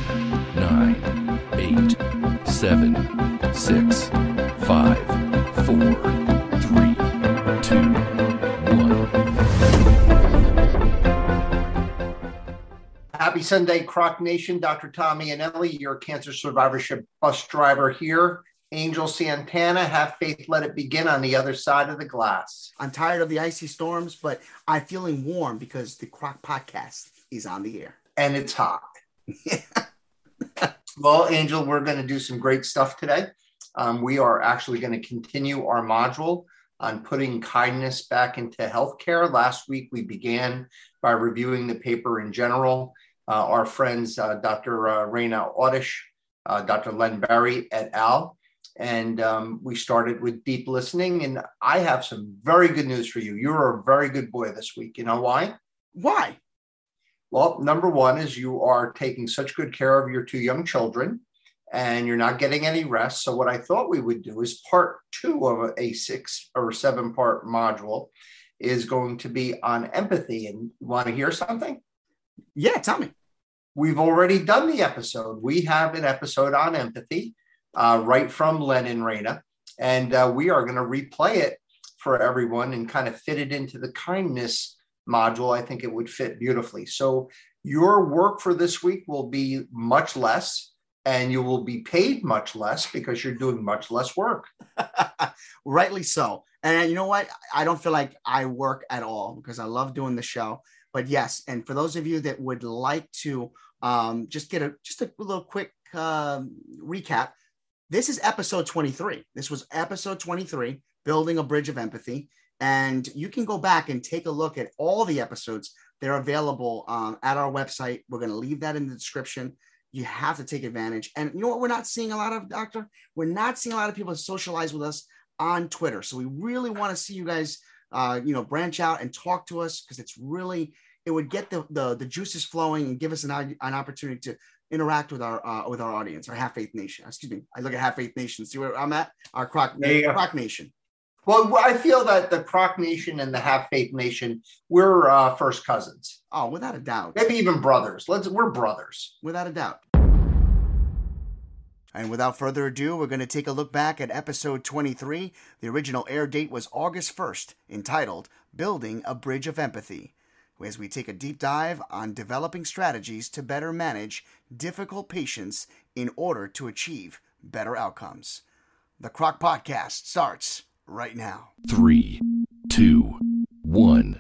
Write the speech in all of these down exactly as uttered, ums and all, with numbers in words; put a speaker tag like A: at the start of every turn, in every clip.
A: nine, eight, seven, six, five, four, three, two, one.
B: Happy Sunday, Croc Nation. Doctor Tommy and Ellie, your cancer survivorship bus driver here. Angel Santana, have faith, let it begin on the other side of the glass.
C: I'm tired of the icy storms, but I'm feeling warm because the Croc Podcast is on the air.
B: And it's hot. Well, Angel, we're going to do some great stuff today. Um, we are actually going to continue our module on putting kindness back into healthcare. Last week, we began by reviewing the paper in general. Uh, our friends, uh, Doctor Uh, Raina Audish, uh, Doctor Len Berry et al., and um, we started with deep listening. And I have some very good news for you. You're a very good boy this week. You know why?
C: Why?
B: Well, number one is you are taking such good care of your two young children and you're not getting any rest. So what I thought we would do is part two of a six or seven part module is going to be on empathy. And you want to hear something?
C: Yeah, tell me.
B: We've already done the episode. We have an episode on empathy. Uh, right from Len and Raina. And uh, we are going to replay it for everyone and kind of fit it into the kindness module. I think it would fit beautifully. So your work for this week will be much less and you will be paid much less because you're doing much less work.
C: Rightly so. And you know what? I don't feel like I work at all because I love doing the show. But yes, and for those of you that would like to um, just get a just a little quick um, recap, this is episode twenty-three. This was episode twenty-three, Building a Bridge of Empathy. And you can go back and take a look at all the episodes. They're available um, at our website. We're going to leave that in the description. You have to take advantage. And you know what we're not seeing a lot of, Doctor? We're not seeing a lot of people socialize with us on Twitter. So we really want to see you guys, uh, you know, branch out and talk to us because it's really, it would get the, the, the juices flowing and give us an, an opportunity to interact with our uh, with our audience, our Half Faith Nation. Excuse me. I look at Half Faith Nation. See where I'm at? Our Croc,
B: yeah.
C: Croc Nation.
B: Well, I feel that the Croc Nation and the Half Faith Nation, we're uh, first cousins.
C: Oh, without a doubt.
B: Maybe even brothers. Let's. We're brothers.
C: Without a doubt. And without further ado, we're going to take a look back at episode twenty-three. The original air date was August first, entitled Building a Bridge of Empathy, as we take a deep dive on developing strategies to better manage difficult patients in order to achieve better outcomes. The Croc Podcast starts right now.
A: Three, two, one.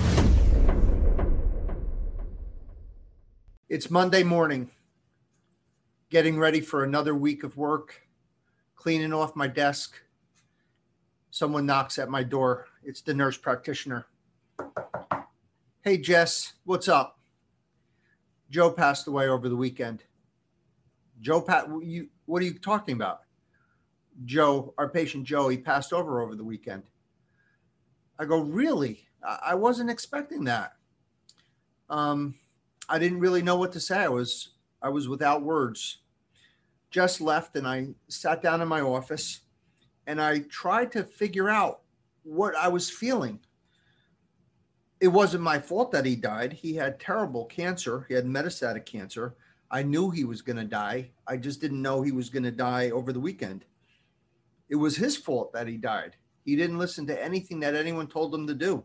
B: It's Monday morning, getting ready for another week of work, cleaning off my desk. Someone knocks at my door. It's the nurse practitioner. Hey, Jess, what's up? Joe passed away over the weekend. Joe, Pat, you, what are you talking about? Joe, our patient Joe, he passed over over the weekend. I go, really? I wasn't expecting that. Um, I didn't really know what to say. I was, I was without words. Jess left and I sat down in my office and I tried to figure out what I was feeling. It wasn't my fault that he died. He had terrible cancer. He had metastatic cancer. I knew he was going to die. I just didn't know he was going to die over the weekend. It was his fault that he died. He didn't listen to anything that anyone told him to do.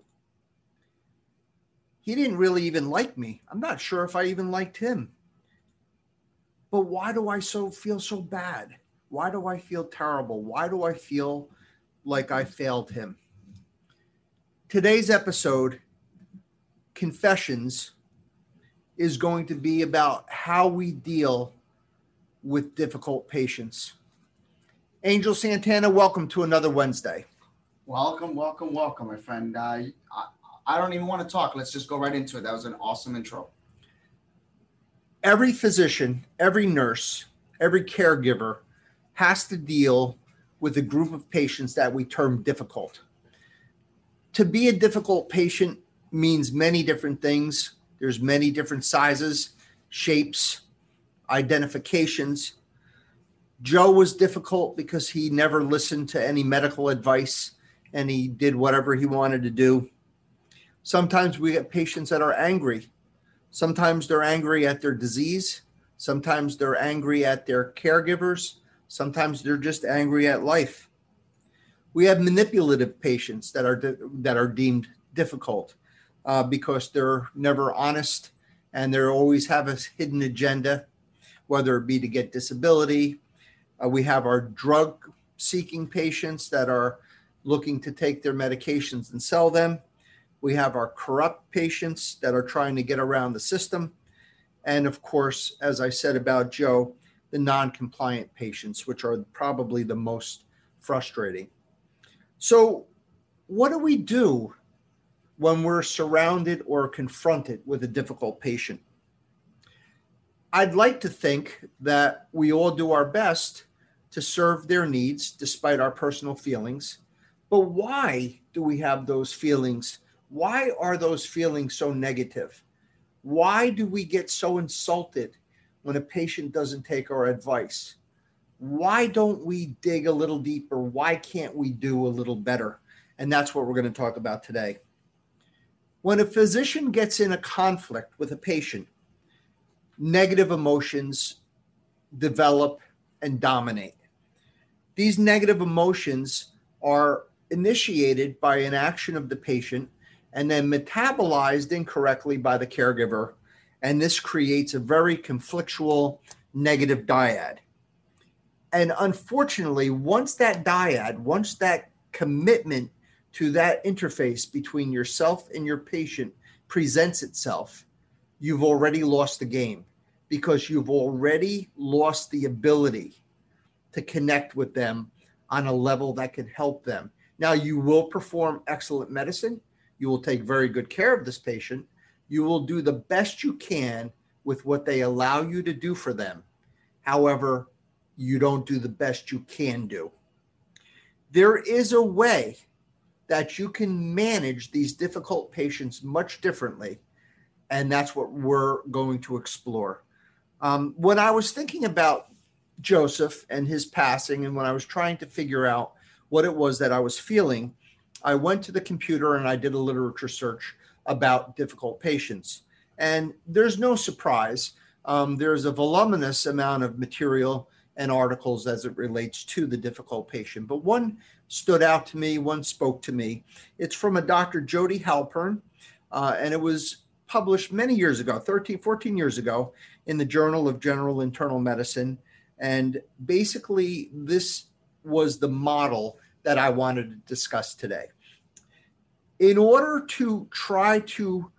B: He didn't really even like me. I'm not sure if I even liked him. But why do I so feel so bad? Why do I feel terrible? Why do I feel like I failed him? Today's episode, Confessions, is going to be about how we deal with difficult patients. Angel Santana, welcome to another Wednesday.
C: Welcome, welcome, welcome, my friend. Uh, I, I don't even want to talk. Let's just go right into it. That was an awesome intro.
B: Every physician, every nurse, every caregiver has to deal with a group of patients that we term difficult. To be a difficult patient means many different things. There's many different sizes, shapes, identifications. Joe was difficult because he never listened to any medical advice and he did whatever he wanted to do. Sometimes we get patients that are angry. Sometimes they're angry at their disease. Sometimes they're angry at their caregivers. Sometimes they're just angry at life. We have manipulative patients that are de- that are deemed difficult uh, because they're never honest and they always have a hidden agenda, whether it be to get disability. Uh, we have our drug-seeking patients that are looking to take their medications and sell them. We have our corrupt patients that are trying to get around the system. And of course, as I said about Joe, the non-compliant patients, which are probably the most frustrating. So what do we do when we're surrounded or confronted with a difficult patient? I'd like to think that we all do our best to serve their needs despite our personal feelings. But why do we have those feelings? Why are those feelings so negative? Why do we get so insulted when a patient doesn't take our advice? Why don't we dig a little deeper? Why can't we do a little better? And that's what we're going to talk about today. When a physician gets in a conflict with a patient, negative emotions develop and dominate. These negative emotions are initiated by an action of the patient and then metabolized incorrectly by the caregiver. And this creates a very conflictual negative dyad. And unfortunately, once that dyad, once that commitment to that interface between yourself and your patient presents itself, you've already lost the game because you've already lost the ability to connect with them on a level that can help them. Now, you will perform excellent medicine. You will take very good care of this patient. You will do the best you can with what they allow you to do for them. However, you don't do the best you can do. There is a way that you can manage these difficult patients much differently, and that's what we're going to explore. Um, when I was thinking about Joseph and his passing, and when I was trying to figure out what it was that I was feeling, I went to the computer and I did a literature search about difficult patients. And there's no surprise. Um, there's a voluminous amount of material and articles as it relates to the difficult patient. But one stood out to me, one spoke to me. It's from a Doctor Jody Halpern, uh, and it was published many years ago, thirteen, fourteen years ago, in the Journal of General Internal Medicine. And basically, this was the model that I wanted to discuss today. In order to try to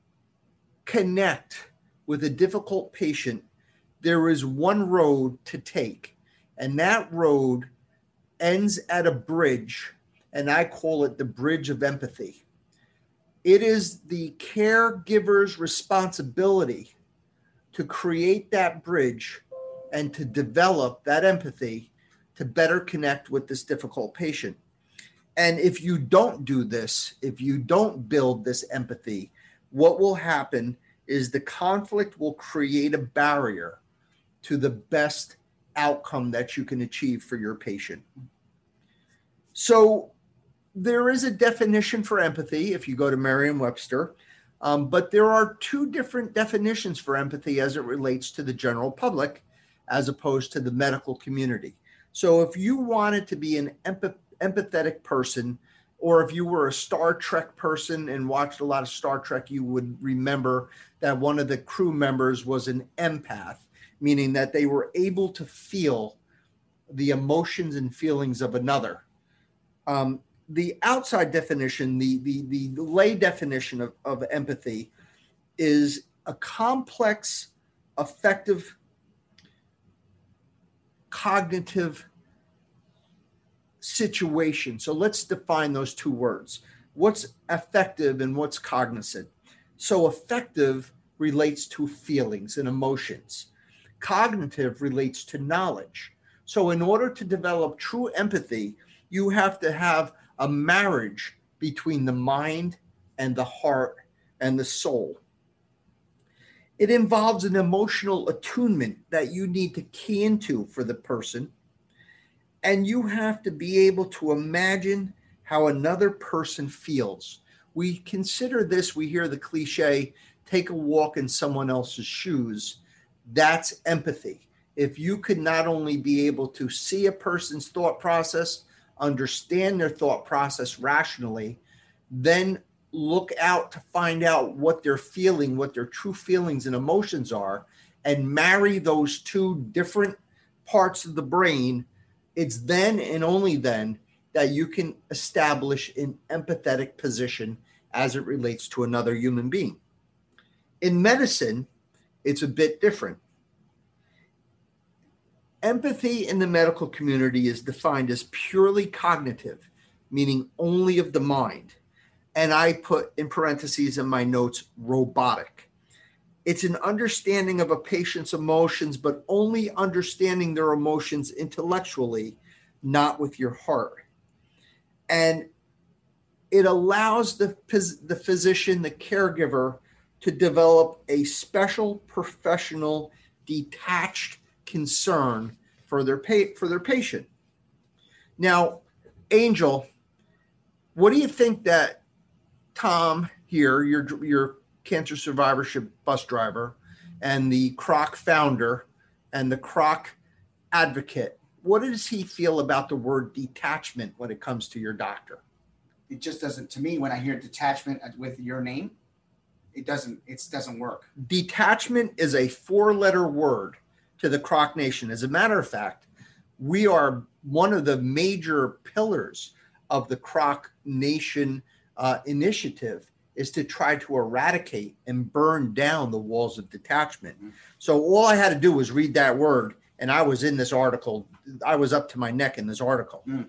B: connect with a difficult patient, there is one road to take, and that road ends at a bridge, and I call it the bridge of empathy. It is the caregiver's responsibility to create that bridge and to develop that empathy to better connect with this difficult patient. And if you don't do this, if you don't build this empathy, what will happen is the conflict will create a barrier to the best outcome that you can achieve for your patient. So there is a definition for empathy if you go to Merriam-Webster, um, but there are two different definitions for empathy as it relates to the general public as opposed to the medical community. So if you wanted to be an empath- empathetic person, or if you were a Star Trek person and watched a lot of Star Trek, you would remember that one of the crew members was an empath, meaning that they were able to feel the emotions and feelings of another. Um, the outside definition, the, the, the lay definition of, of empathy is a complex, effective, cognitive situation. So let's define those two words. What's affective and what's cognizant? So affective relates to feelings and emotions. Cognitive relates to knowledge. So in order to develop true empathy, you have to have a marriage between the mind and the heart and the soul. It involves an emotional attunement that you need to key into for the person. And you have to be able to imagine how another person feels. We consider this, we hear the cliche, take a walk in someone else's shoes. That's empathy. If you could not only be able to see a person's thought process, understand their thought process rationally, then look out to find out what they're feeling, what their true feelings and emotions are, and marry those two different parts of the brain, it's then and only then that you can establish an empathetic position as it relates to another human being. In medicine, it's a bit different. Empathy in the medical community is defined as purely cognitive, meaning only of the mind. And I put in parentheses in my notes, robotic. It's an understanding of a patient's emotions, but only understanding their emotions intellectually, not with your heart. And it allows the, the physician, the caregiver, to develop a special, professional, detached concern for their pa- for their patient. Now, Angel, what do you think that Tom here, your your cancer survivorship bus driver, and the Kroc founder and the Kroc advocate, what does he feel about the word detachment when it comes to your doctor?
C: It just doesn't, to me, when I hear detachment with your name, it doesn't, it doesn't work.
B: Detachment is a four-letter word to the Kroc Nation. As a matter of fact, we are one of the major pillars of the Kroc Nation uh, initiative is to try to eradicate and burn down the walls of detachment. Mm-hmm. So all I had to do was read that word, and I was in this article. I was up to my neck in this article. Mm.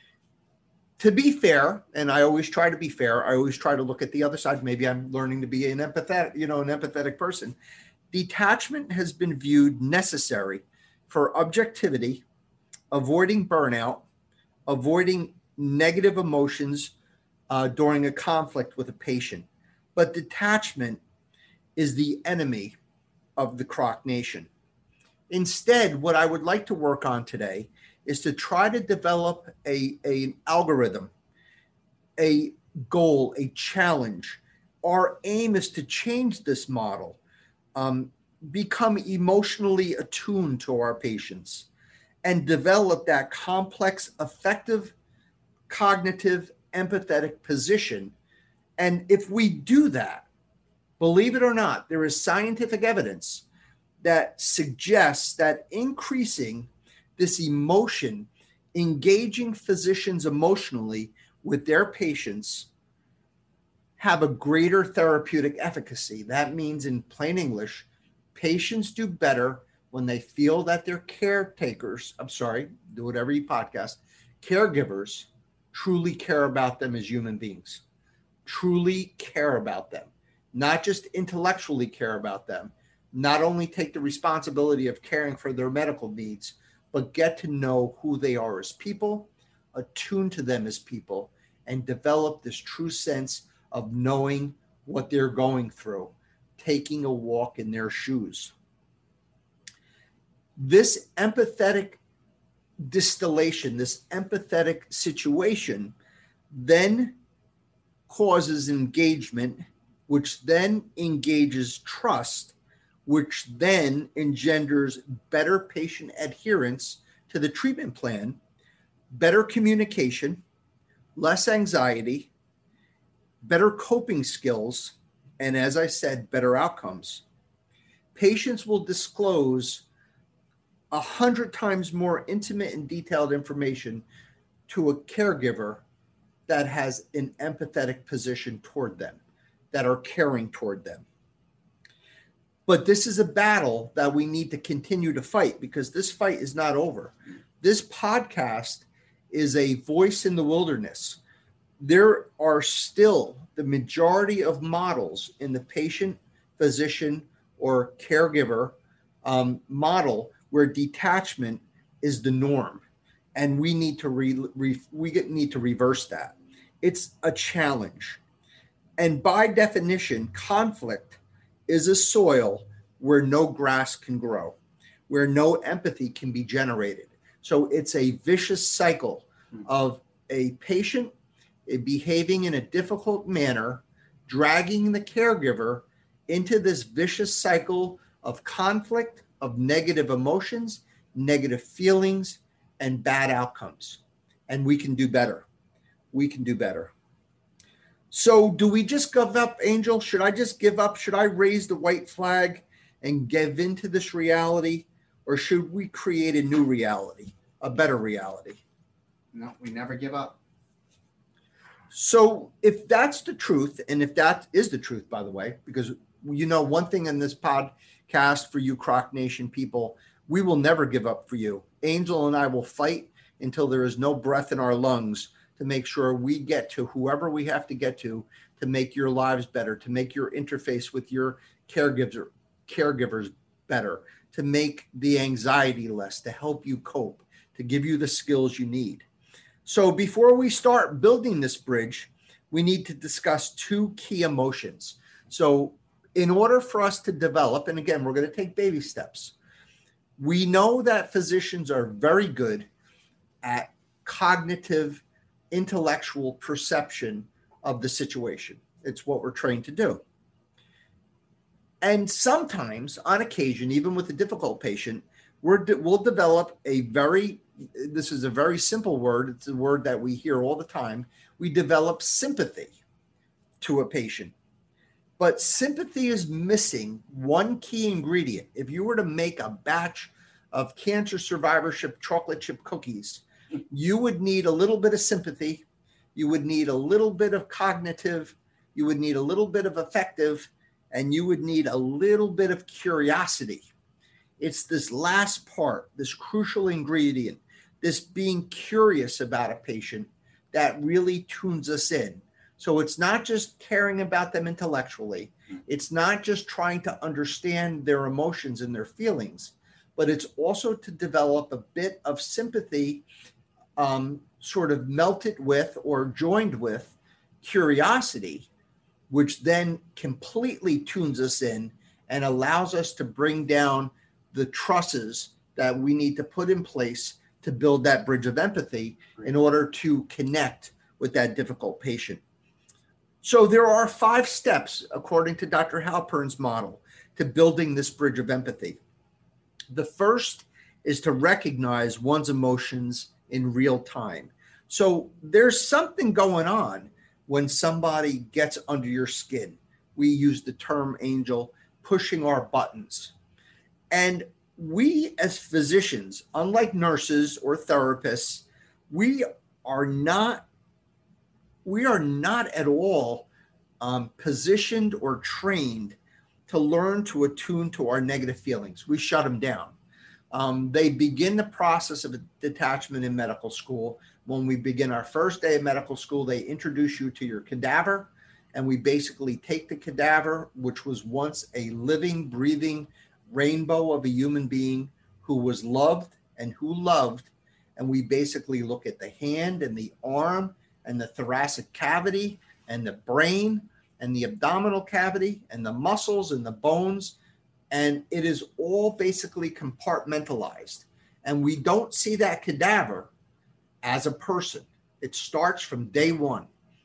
B: To be fair, and I always try to be fair, I always try to look at the other side. Maybe I'm learning to be an empathetic, you know, an empathetic person. Detachment has been viewed necessary for objectivity, avoiding burnout, avoiding negative emotions uh, during a conflict with a patient. But detachment is the enemy of the Kroc Nation. Instead, what I would like to work on today is to try to develop a, a an algorithm, a goal, a challenge. Our aim is to change this model, um, become emotionally attuned to our patients, and develop that complex, effective, cognitive, empathetic position. And if we do that, believe it or not, there is scientific evidence that suggests that increasing this emotion, engaging physicians emotionally with their patients, have a greater therapeutic efficacy. That means, in plain English, patients do better when they feel that their caretakers, I'm sorry, do whatever you podcast, caregivers truly care about them as human beings, truly care about them, not just intellectually care about them, not only take the responsibility of caring for their medical needs, but get to know who they are as people, attune to them as people, and develop this true sense of knowing what they're going through, taking a walk in their shoes. This empathetic distillation, this empathetic situation, then causes engagement, which then engages trust, which then engenders better patient adherence to the treatment plan, better communication, less anxiety, better coping skills, and as I said, better outcomes. Patients will disclose a hundred times more intimate and detailed information to a caregiver that has an empathetic position toward them, that are caring toward them. But this is a battle that we need to continue to fight, because this fight is not over. This podcast is a voice in the wilderness. There are still the majority of models in the patient, physician, or caregiver um, model where detachment is the norm. And we need to re, re, we need to reverse that. It's a challenge. And by definition, conflict is a soil where no grass can grow, where no empathy can be generated. So it's a vicious cycle of a patient behaving in a difficult manner, dragging the caregiver into this vicious cycle of conflict, of negative emotions, negative feelings, and bad outcomes. And we can do better. We can do better. So do we just give up, Angel? Should I just give up? Should I raise the white flag and give into this reality? Or should we create a new reality, a better reality?
C: No, we never give up.
B: So if that's the truth, and if that is the truth, by the way, because you know one thing in this podcast for you Croc Nation people, we will never give up for you. Angel and I will fight until there is no breath in our lungs to make sure we get to whoever we have to get to to make your lives better, to make your interface with your caregiver, caregivers better, to make the anxiety less, to help you cope, to give you the skills you need. So before we start building this bridge, we need to discuss two key emotions. So in order for us to develop, and again, we're going to take baby steps, we know that physicians are very good at cognitive, intellectual perception of the situation. It's what we're trained to do. And sometimes, on occasion, even with a difficult patient, we're de- we'll develop a very, this is a very simple word, it's a word that we hear all the time, we develop sympathy to a patient. But sympathy is missing one key ingredient. If you were to make a batch of cancer survivorship chocolate chip cookies, you would need a little bit of sympathy, you would need a little bit of cognitive, you would need a little bit of affective, and you would need a little bit of curiosity. It's this last part, this crucial ingredient, this being curious about a patient that really tunes us in. So it's not just caring about them intellectually. It's not just trying to understand their emotions and their feelings, but it's also to develop a bit of sympathy, um, sort of melted with or joined with curiosity, which then completely tunes us in and allows us to bring down the trusses that we need to put in place to build that bridge of empathy in order to connect with that difficult patient. So there are five steps, according to Doctor Halpern's model, to building this bridge of empathy. The first is to recognize one's emotions in real time. So there's something going on when somebody gets under your skin. We use the term, Angel, pushing our buttons. And we as physicians, unlike nurses or therapists, we are not, we are not at all um, positioned or trained to learn to attune to our negative feelings. We shut them down. Um, they begin the process of detachment in medical school. When we begin our first day of medical school, they introduce you to your cadaver, and we basically take the cadaver, which was once a living, breathing rainbow of a human being who was loved and who loved, and we basically look at the hand and the arm and the thoracic cavity and the brain and the abdominal cavity and the muscles and the bones, and it is all basically compartmentalized. And we don't see that cadaver as a person. It starts from day one.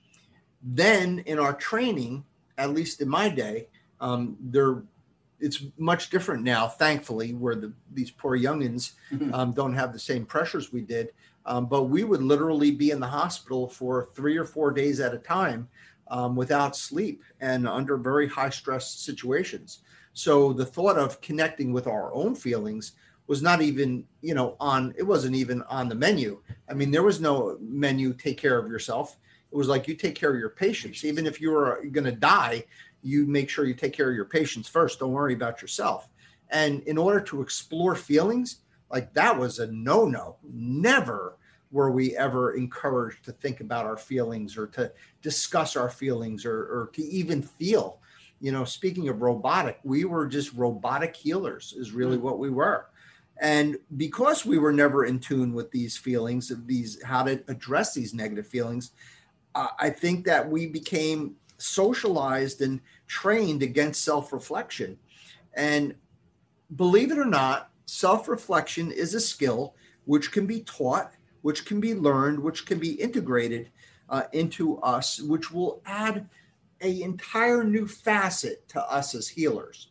B: Then in our training, at least in my day, um, there, it's much different now, thankfully, where the, these poor youngins um, don't have the same pressures we did. Um, but we would literally be in the hospital for three or four days at a time um, without sleep and under very high stress situations. So the thought of connecting with our own feelings was not even, you know, on, it wasn't even on the menu. I mean, there was no menu, take care of yourself. It was like, you take care of your patients. Even if you were going to die, you make sure you take care of your patients first. Don't worry about yourself. And in order to explore feelings, like that was a no-no. Never were we ever encouraged to think about our feelings or to discuss our feelings or, or to even feel. You know, speaking of robotic, we were just robotic healers is really what we were. And because we were never in tune with these feelings, of these, how to address these negative feelings, uh, I think that we became socialized and trained against self-reflection. And believe it or not, self-reflection is a skill which can be taught, which can be learned, which can be integrated uh, into us, which will add an entire new facet to us as healers.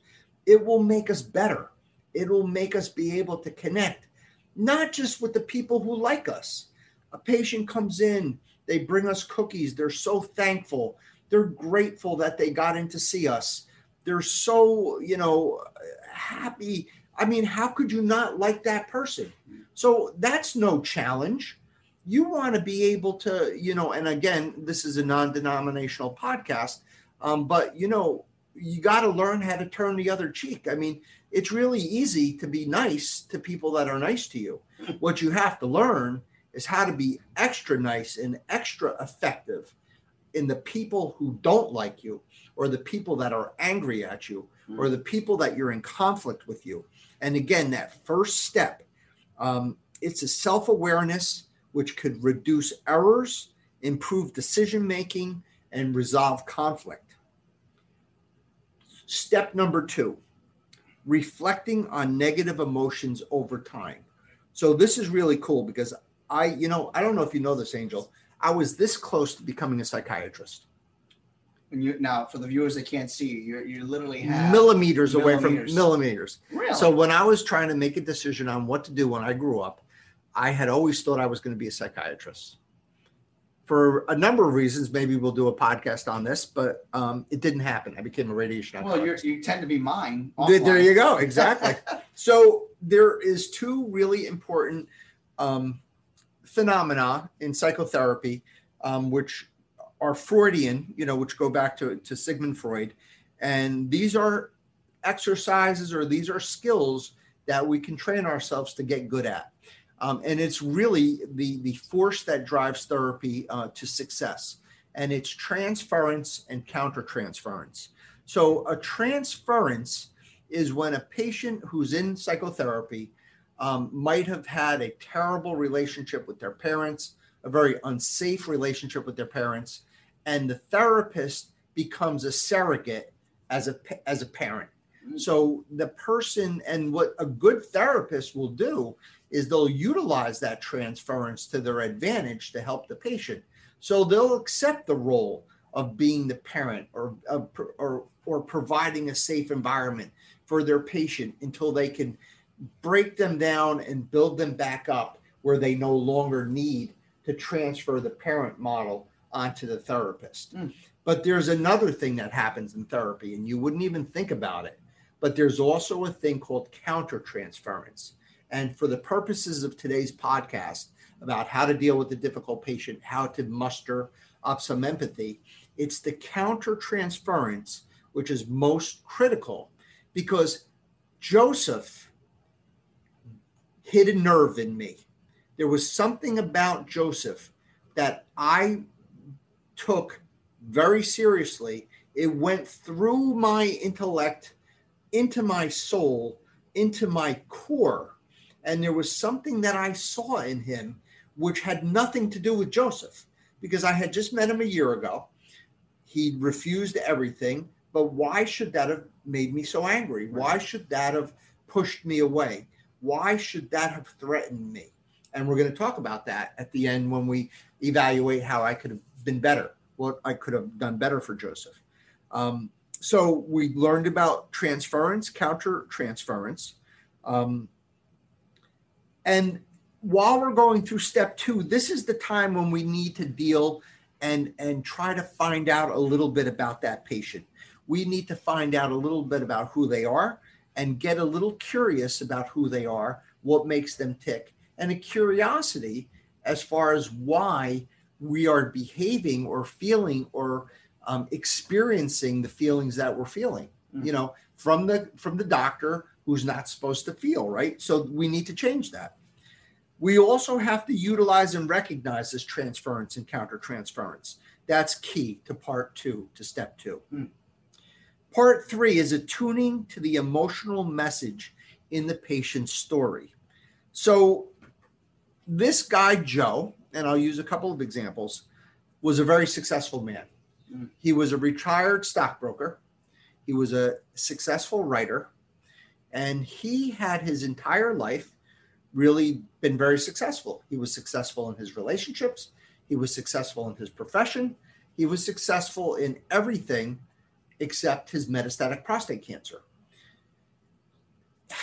B: it will make us better. It will make us be able to connect, not just with the people who like us. A patient comes in, they bring us cookies. They're so thankful. They're grateful that they got in to see us. They're so, you know, happy. I mean, how could you not like that person? So that's no challenge. You want to be able to, you know, and again, this is a non-denominational podcast, um, but, you know, you got to learn how to turn the other cheek. I mean, it's really easy to be nice to people that are nice to you. What you have to learn is how to be extra nice and extra effective in the people who don't like you, or the people that are angry at you, or the people that you're in conflict with you. And again, that first step, um, it's a self-awareness which could reduce errors, improve decision-making, and resolve conflict. Step number two, reflecting on negative emotions over time. So this is really cool because I, you know, I don't know if you know this, Angel. I was this close to becoming a psychiatrist.
C: And you now, for the viewers that can't see you, you you literally have
B: millimeters, away
C: millimeters.
B: from millimeters.
C: Really?
B: So when I was trying to make a decision on what to do when I grew up, I had always thought I was going to be a psychiatrist. For a number of reasons, maybe we'll do a podcast on this, but um, it didn't happen. I became a radiation oncologist.
C: Well, you're, you tend to be mine.
B: There, there you go. Exactly. So there is two really important um, phenomena in psychotherapy, um, which are Freudian, you know, which go back to, to Sigmund Freud. And these are exercises, or these are skills that we can train ourselves to get good at. Um, and it's really the, the force that drives therapy uh, to success. And it's transference and countertransference. So a transference is when a patient who's in psychotherapy um, might have had a terrible relationship with their parents, a very unsafe relationship with their parents, and the therapist becomes a surrogate as a, as a parent. So the person, and what a good therapist will do is they'll utilize that transference to their advantage to help the patient. So they'll accept the role of being the parent, or or or providing a safe environment for their patient until they can break them down and build them back up where they no longer need to transfer the parent model onto the therapist. Mm. But there's another thing that happens in therapy, and you wouldn't even think about it. But there's also a thing called countertransference. And for the purposes of today's podcast about how to deal with a difficult patient, how to muster up some empathy, it's the countertransference which is most critical, because Joseph hit a nerve in me. There was something about Joseph that I took very seriously. It went through my intellect, into my soul, into my core. And there was something that I saw in him which had nothing to do with Joseph, because I had just met him a year ago. He refused everything. But why should that have made me so angry? Why should that have pushed me away? Why should that have threatened me? And we're going to talk about that at the end when we evaluate how I could have been better, what I could have done better for Joseph. Um, so we learned about transference, counter-transference. Um, and while we're going through step two, this is the time when we need to deal and, and try to find out a little bit about that patient. We need to find out a little bit about who they are and get a little curious about who they are, what makes them tick, and a curiosity as far as why we are behaving or feeling or um, experiencing the feelings that we're feeling, mm-hmm. you know, from the from the doctor who's not supposed to feel, right? So we need to change that. We also have to utilize and recognize this transference and countertransference. That's key to part two, to step two. Mm. Part three is attuning to the emotional message in the patient's story. So this guy, Joe, and I'll use a couple of examples, was a very successful man. Mm. He was a retired stockbroker. He was a successful writer. And he had his entire life really been very successful. He was successful in his relationships. He was successful in his profession. He was successful in everything except his metastatic prostate cancer.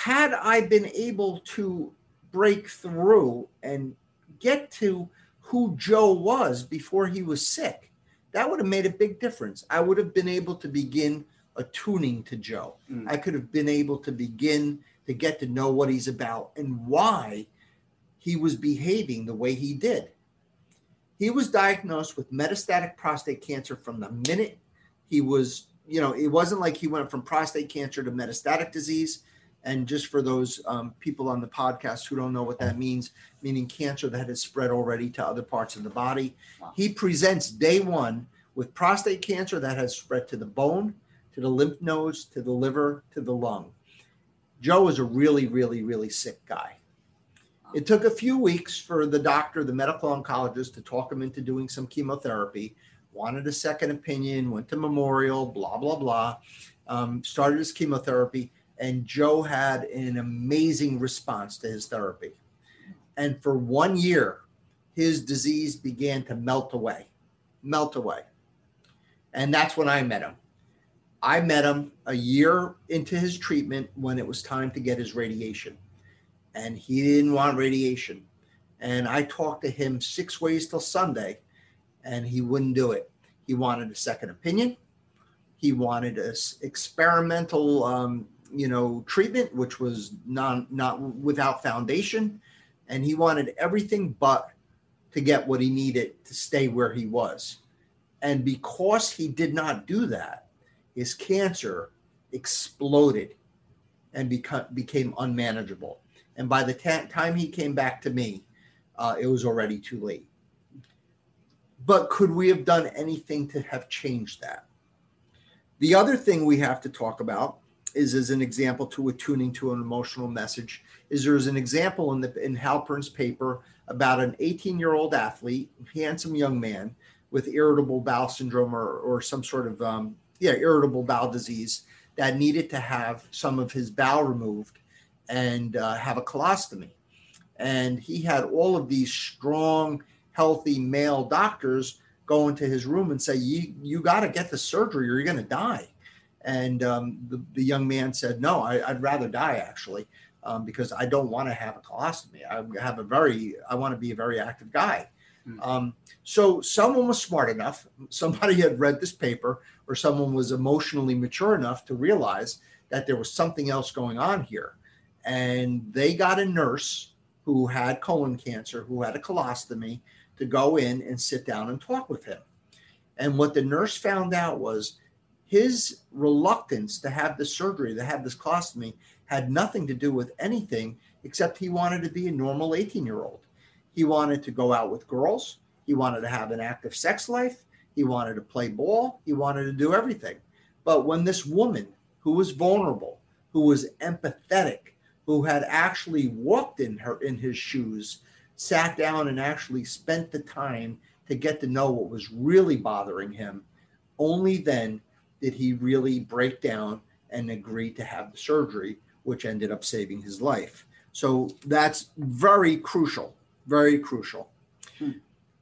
B: had I been able to break through and get to who Joe was before he was sick, that would have made a big difference. I would have been able to begin attuning to Joe. Mm. I could have been able to begin to get to know what he's about and why he was behaving the way he did. He was diagnosed with metastatic prostate cancer from the minute he was, you know, it wasn't like he went from prostate cancer to metastatic disease. And just for those um, people on the podcast who don't know what that means, meaning cancer that has spread already to other parts of the body. Wow. He presents day one with prostate cancer that has spread to the bone, to the lymph nodes, to the liver, to the lung. Joe is a really, really, really sick guy. It took a few weeks for the doctor, the medical oncologist, to talk him into doing some chemotherapy, wanted a second opinion, went to Memorial, blah, blah, blah, um, started his chemotherapy. And Joe had an amazing response to his therapy. And for one year, his disease began to melt away, melt away. And that's when I met him. I met him a year into his treatment when it was time to get his radiation. And he didn't want radiation. And I talked to him six ways till Sunday, and he wouldn't do it. He wanted a second opinion. He wanted a experimental um, you know, treatment, which was non, not without foundation. And he wanted everything but to get what he needed to stay where he was. And because he did not do that, his cancer exploded and beca- became unmanageable. And by the ta- time he came back to me, uh, it was already too late. But could we have done anything to have changed that? The other thing we have to talk about is as an example to attuning to an emotional message, is there's an example in the in Halpern's paper about an eighteen-year-old athlete, handsome young man with irritable bowel syndrome or, or some sort of, um, yeah, irritable bowel disease that needed to have some of his bowel removed and uh, have a colostomy. And he had all of these strong, healthy male doctors go into his room and say, you, you got to get the surgery or you're going to die. And um, the, the young man said, no, I, I'd rather die, actually, um, because I don't want to have a colostomy. I have a very, I want to be a very active guy. Mm-hmm. Um, so someone was smart enough, somebody had read this paper, or someone was emotionally mature enough to realize that there was something else going on here. And they got a nurse who had colon cancer, who had a colostomy, to go in and sit down and talk with him. And what the nurse found out was his reluctance to have the surgery, to have this colostomy, had nothing to do with anything except he wanted to be a normal eighteen-year-old. He wanted to go out with girls. He wanted to have an active sex life. He wanted to play ball. He wanted to do everything. But when this woman who was vulnerable, who was empathetic, who had actually walked in her in his shoes, sat down and actually spent the time to get to know what was really bothering him, only then did he really break down and agree to have the surgery, which ended up saving his life. So that's very crucial, very crucial. Hmm.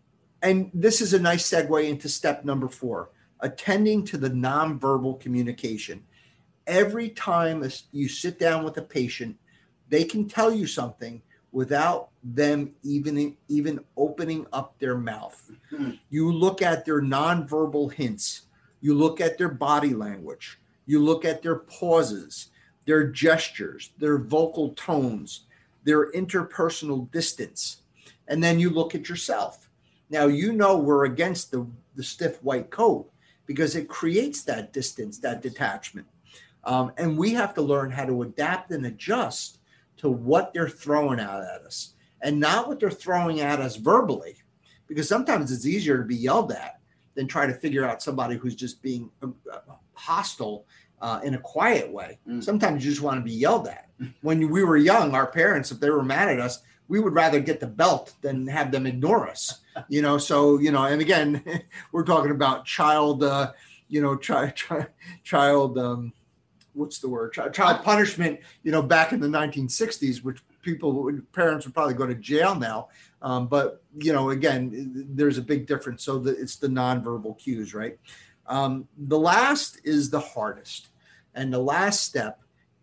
B: And this is a nice segue into step number four, attending to the nonverbal communication. Every time you sit down with a patient, they can tell you something without them even, even opening up their mouth. Hmm. You look at their nonverbal hints. You look at their body language. You look at their pauses, their gestures, their vocal tones, their interpersonal distance. And then you look at yourself. Now, you know we're against the, the stiff white coat because it creates that distance, that detachment. Um, and we have to learn how to adapt and adjust to what they're throwing out at us and not what they're throwing at us verbally, because sometimes it's easier to be yelled at than try to figure out somebody who's just being uh, hostile uh, in a quiet way. Mm. Sometimes you just want to be yelled at. When we were young, our parents, if they were mad at us, we would rather get the belt than have them ignore us, you know? So, you know, and again, we're talking about child, uh, you know, chi- chi- child, um, what's the word? Child, child punishment, you know, back in the nineteen sixties, which people, parents would probably go to jail now. Um, but, you know, again, there's a big difference. So the, it's the nonverbal cues, right? Um, the last is the hardest. And the last step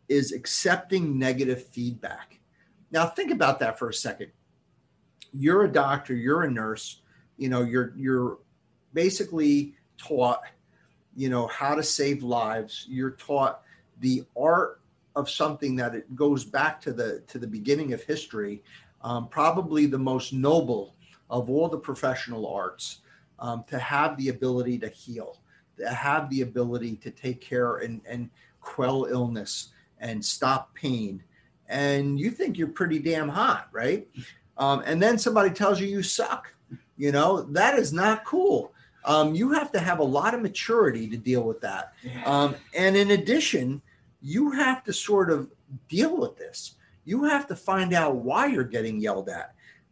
B: is accepting negative feedback. Now, think about that for a second. You're a doctor, you're a nurse, you know, you're, you're basically taught, you know, how to save lives. You're taught the art of something that it goes back to the, to the beginning of history, um, probably the most noble of all the professional arts, um, to have the ability to heal, to have the ability to take care and, and quell illness and stop pain. And you think you're pretty damn hot, right? Um, and then somebody tells you you suck. You know, that is not cool. Um, you have to have a lot of maturity to deal with that. Um, and in addition, you have to sort of deal with this. You have to find out why you're getting yelled at.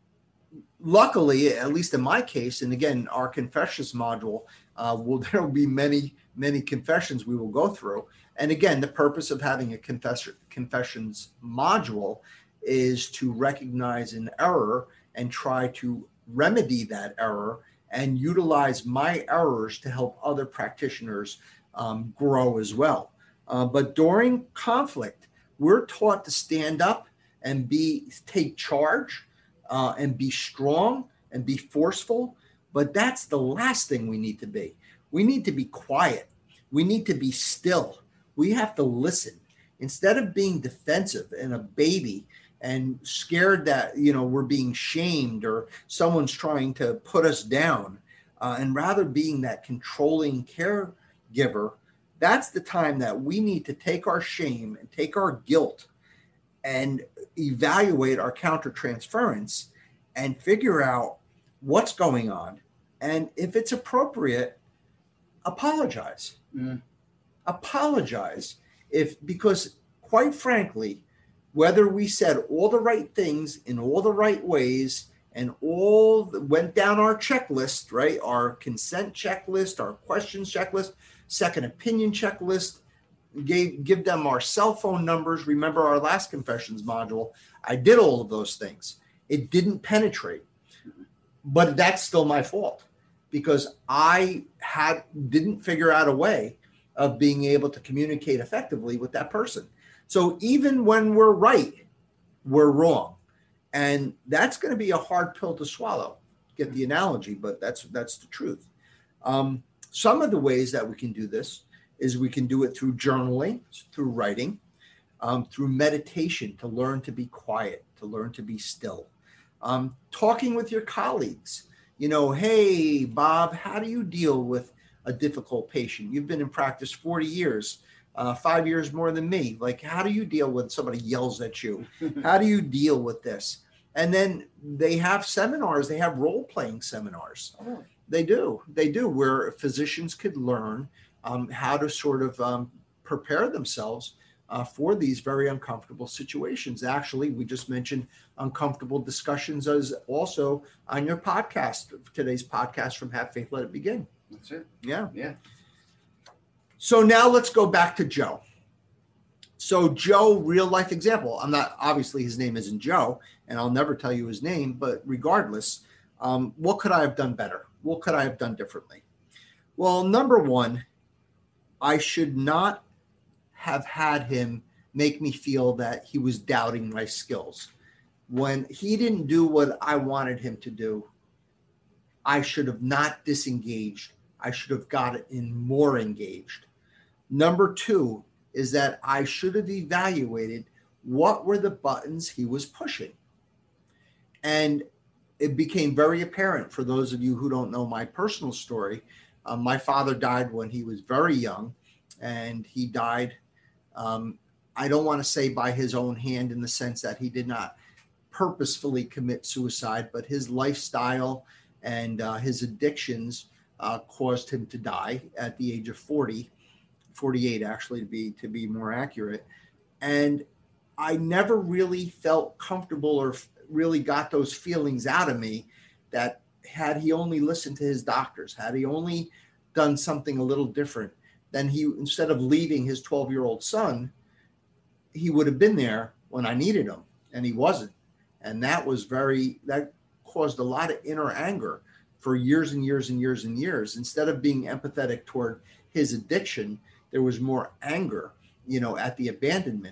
B: Luckily, at least in my case, and again, our confessions module, uh, will there will be many, many confessions we will go through. And again, the purpose of having a confess- confessions module is to recognize an error and try to remedy that error and utilize my errors to help other practitioners um, grow as well. Uh, but during conflict, we're taught to stand up and be take charge uh, and be strong and be forceful. But that's the last thing we need to be. We need to be quiet. We need to be still. We have to listen instead of being defensive and a baby and scared that, you know, we're being shamed or someone's trying to put us down, uh, and rather being that controlling caregiver. That's the time that we need to take our shame and take our guilt and evaluate our countertransference and figure out what's going on. And if it's appropriate, apologize. Mm. Apologize. If, because quite frankly, whether we said all the right things in all the right ways and all the, went down our checklist, right? Our consent checklist, our questions checklist, second opinion checklist, gave, give them our cell phone numbers. Remember our last confessions module. I did all of those things. It didn't penetrate, but that's still my fault because I had didn't figure out a way of being able to communicate effectively with that person. So even when we're right, we're wrong. And that's going to be a hard pill to swallow. Get the analogy, but that's that's the truth. Um, some of the ways that we can do this is we can do it through journaling, through writing, um, through meditation to learn to be quiet, to learn to be still. Um, talking with your colleagues, you know, hey, Bob, how do you deal with a difficult patient? You've been in practice forty years, uh, five years more than me. Like, how do you deal when somebody yells at you? How do you deal with this? And then they have seminars, they have role-playing seminars. Oh. They do, they do, where physicians could learn um, how to sort of um, prepare themselves uh, for these very uncomfortable situations. Actually, we just mentioned uncomfortable discussions as also on your podcast, today's podcast from Have Faith, Let It Begin.
C: That's it.
B: Yeah.
C: Yeah.
B: So now let's go back to Joe. So Joe, real life example. I'm not, obviously his name isn't Joe, and I'll never tell you his name, but regardless, um, what could I have done better? What could I have done differently? Well, number one, I should not have had him make me feel that he was doubting my skills. When he didn't do what I wanted him to do, I should have not disengaged. I should have gotten more engaged. Number two is that I should have evaluated what were the buttons he was pushing. And it became very apparent for those of you who don't know my personal story. Um, my father died when he was very young, and he died, um, I don't want to say by his own hand in the sense that he did not purposefully commit suicide, but his lifestyle and uh, his addictions uh, caused him to die at the age of forty, forty-eight actually to be to be more accurate. And I never really felt comfortable or f- really got those feelings out of me that had he only listened to his doctors, had he only done something a little different, then he, instead of leaving his twelve-year-old son, he would have been there when I needed him, and he wasn't. And that was very, that caused a lot of inner anger for years and years and years and years. Instead of being empathetic toward his addiction, there was more anger, you know, at the abandonment.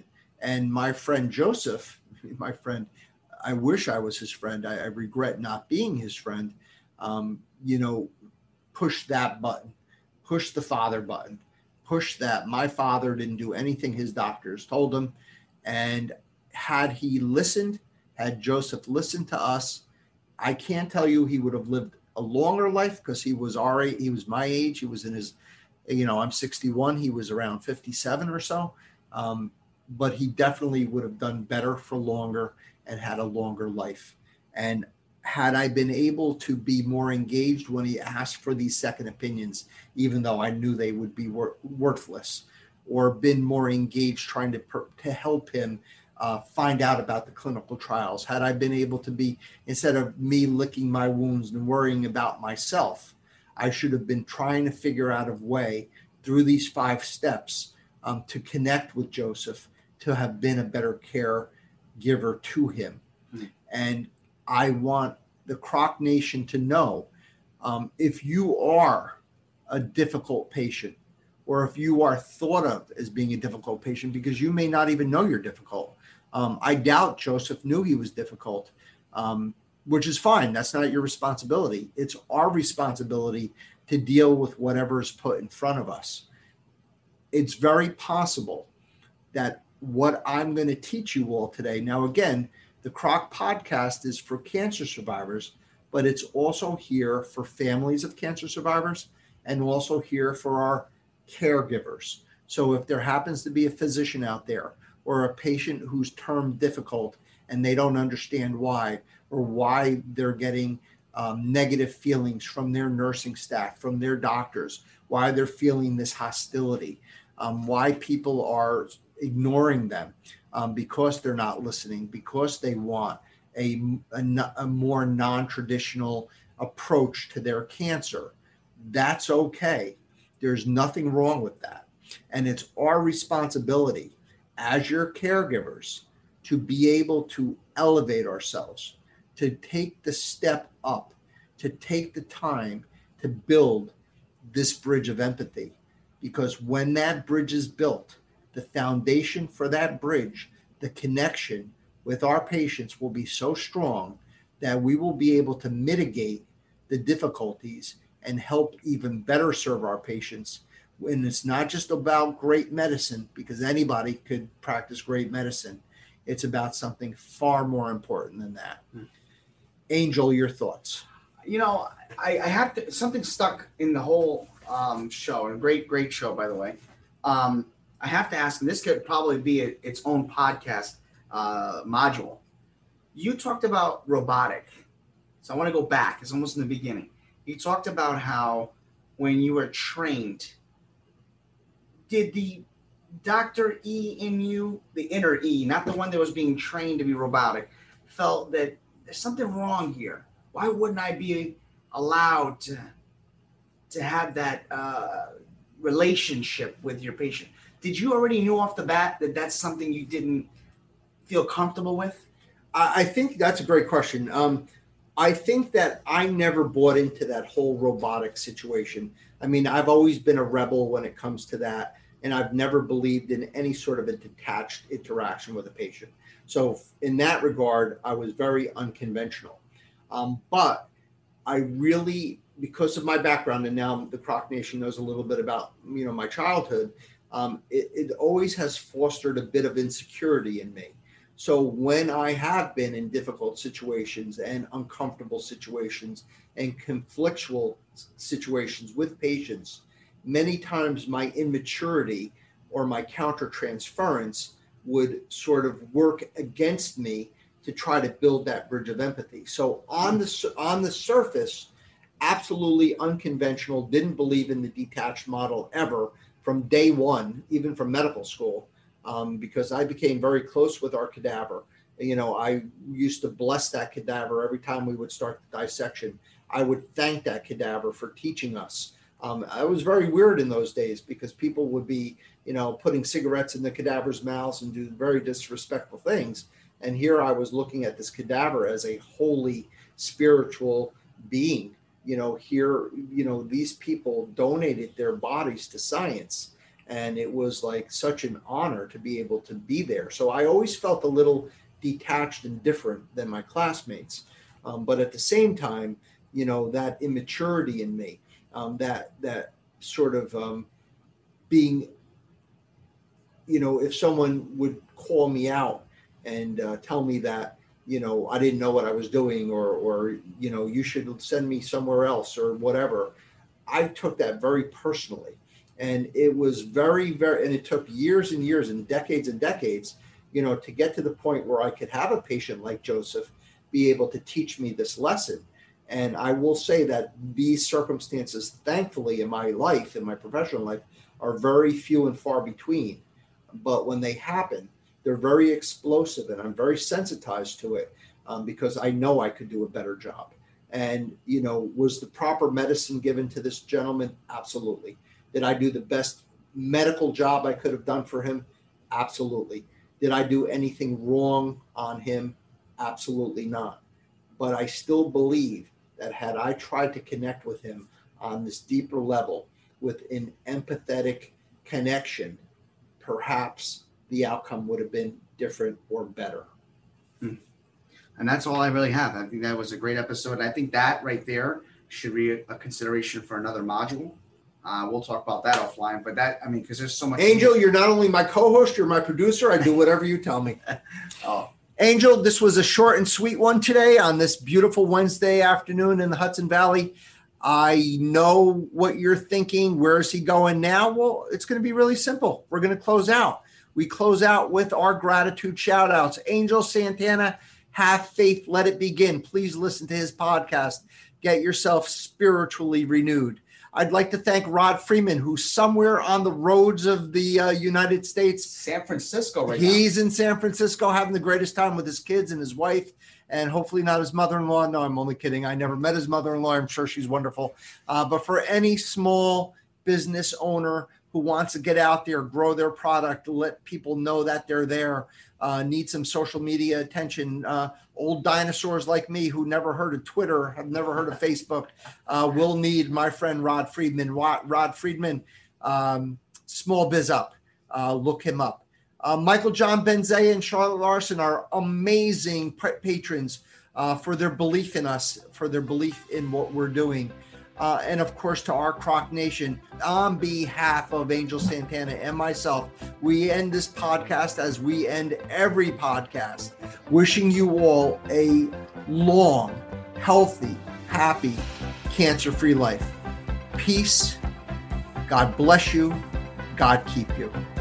B: And my friend Joseph, my friend, I wish I was his friend. I, I regret not being his friend. Um, you know, push that button, push the father button, push that. My father didn't do anything his doctors told him. And had he listened, had Joseph listened to us, I can't tell you he would have lived a longer life, because he was our age, he was my age. He was in his, you know, I'm sixty-one. He was around fifty-seven or so. Um, but he definitely would have done better for longer and had a longer life. And had I been able to be more engaged when he asked for these second opinions, even though I knew they would be wor- worthless, or been more engaged trying to, per- to help him uh, find out about the clinical trials, had I been able to be, instead of me licking my wounds and worrying about myself, I should have been trying to figure out a way through these five steps um, to connect with Joseph, to have been a better caregiver to him. Mm-hmm. And I want the Croc Nation to know, um, if you are a difficult patient, or if you are thought of as being a difficult patient, because you may not even know you're difficult. Um, I doubt Joseph knew he was difficult, um, which is fine. That's not your responsibility. It's our responsibility to deal with whatever is put in front of us. It's very possible that what I'm going to teach you all today, now again, the Croc podcast is for cancer survivors, but it's also here for families of cancer survivors, and also here for our caregivers. So if there happens to be a physician out there, or a patient who's termed difficult and they don't understand why, or why they're getting um, negative feelings from their nursing staff, from their doctors, why they're feeling this hostility, um, why people are ignoring them, um, because they're not listening, because they want a, a, a more non-traditional approach to their cancer. That's okay. There's nothing wrong with that. And it's our responsibility as your caregivers to be able to elevate ourselves, to take the step up, to take the time to build this bridge of empathy. Because when that bridge is built, the foundation for that bridge, the connection with our patients will be so strong that we will be able to mitigate the difficulties and help even better serve our patients. And it's not just about great medicine, because anybody could practice great medicine. It's about something far more important than that. Hmm. Angel, your thoughts?
C: You know, I, I have to, something stuck in the whole um, show, and a great, great show, by the way. Um, I have to ask, and this could probably be a, its own podcast uh, module. You talked about robotic. So I want to go back. It's almost in the beginning. You talked about how when you were trained, did the Doctor E in you, the inner E, not the one that was being trained to be robotic, felt that there's something wrong here? Why wouldn't I be allowed to, to have that uh, relationship with your patient? Did you already know off the bat that that's something you didn't feel comfortable with?
B: I think that's a great question. Um, I think that I never bought into that whole robotic situation. I mean, I've always been a rebel when it comes to that, and I've never believed in any sort of a detached interaction with a patient. So in that regard, I was very unconventional. Um, but I really, because of my background, and now the Croc Nation knows a little bit about, you know, my childhood, um, it, it always has fostered a bit of insecurity in me. So when I have been in difficult situations and uncomfortable situations and conflictual situations with patients, many times my immaturity or my countertransference would sort of work against me to try to build that bridge of empathy. So on the on the surface, absolutely unconventional, didn't believe in the detached model ever from day one, even from medical school. Um, because I became very close with our cadaver. You know, I used to bless that cadaver every time we would start the dissection. I would thank that cadaver for teaching us. Um, I was very weird in those days because people would be, you know, putting cigarettes in the cadaver's mouths and do very disrespectful things. And here I was looking at this cadaver as a holy spiritual being. You know, here, you know, these people donated their bodies to science. And it was like such an honor to be able to be there. So I always felt a little detached and different than my classmates. Um, but at the same time, you know, that immaturity in me, um, that, that sort of um, being, you know, if someone would call me out and uh, tell me that, you know, I didn't know what I was doing, or, or, you know, you should send me somewhere else or whatever, I took that very personally. And it was very, very, and it took years and years and decades and decades, you know, to get to the point where I could have a patient like Joseph be able to teach me this lesson. And I will say that these circumstances, thankfully, in my life, in my professional life, are very few and far between. But when they happen, they're very explosive, and I'm very sensitized to it um, because I know I could do a better job. And, you know, was the proper medicine given to this gentleman? Absolutely. Did I do the best medical job I could have done for him? Absolutely. Did I do anything wrong on him? Absolutely not. But I still believe that had I tried to connect with him on this deeper level with an empathetic connection, perhaps the outcome would have been different or better.
C: Hmm. And that's all I really have. I think that was a great episode. I think that right there should be a consideration for another module. Uh, we'll talk about that offline, but that, I mean, because there's so much.
B: Angel, you're not only my co-host, you're my producer. I do whatever you tell me. Oh, Angel, this was a short and sweet one today on this beautiful Wednesday afternoon in the Hudson Valley. I know what you're thinking. Where is he going now? Well, it's going to be really simple. We're going to close out. We close out with our gratitude shout outs. Angel Santana, Have Faith, Let It Begin. Please listen to his podcast. Get yourself spiritually renewed. I'd like to thank Rod Freeman, who's somewhere on the roads of the uh, United States.
C: San Francisco right
B: He's
C: now.
B: in San Francisco having the greatest time with his kids and his wife, and hopefully not his mother-in-law. No, I'm only kidding. I never met his mother-in-law. I'm sure she's wonderful. Uh, but for any small business owner who wants to get out there, grow their product, let people know that they're there, uh, need some social media attention. Uh, old dinosaurs like me who never heard of Twitter, have never heard of Facebook, uh, will need my friend Rod Friedman. Rod Friedman, um, Small Biz Up. Uh, look him up. Uh, Michael John Benzea and Charlotte Larson are amazing patrons uh, for their belief in us, for their belief in what we're doing. Uh, and of course, to our Croc Nation, on behalf of Angel Santana and myself, we end this podcast as we end every podcast, wishing you all a long, healthy, happy, cancer-free life. Peace. God bless you. God keep you.